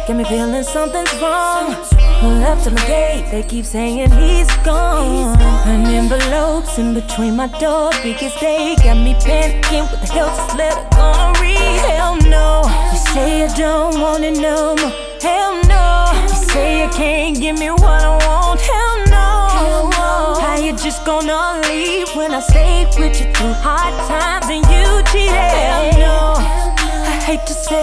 Got me feeling something's wrong. Left him a gate, they keep saying he's gone. And envelopes in between my door, biggest day got me panicking. What the hell, just let her go read. Hell no, you say I don't want it no more. Hell no, you say I can't give me what I want. Hell no, how you just gonna leave when I stayed with you through hard times and you cheated? Hell no, I hate to say